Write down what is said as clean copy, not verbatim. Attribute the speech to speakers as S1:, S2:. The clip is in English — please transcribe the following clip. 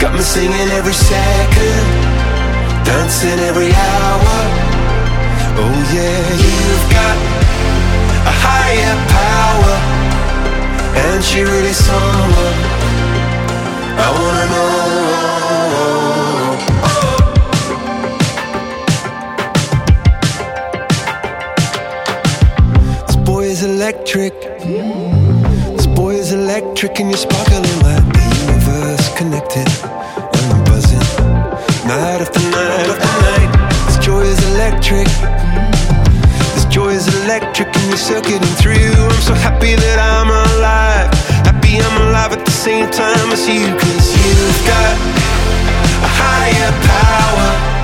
S1: Got me singing every second, dancing every hour. Oh yeah, you've got a higher power, and she really someone I wanna know. This boy is electric. This boy is electric, and you're sparkling like the universe connected. And I'm buzzing night after night after night. This joy is electric. This joy is electric, and you're circuiting through. I'm so happy that I'm alive. Happy I'm alive at the same time as you. 'Cause you've got a higher power,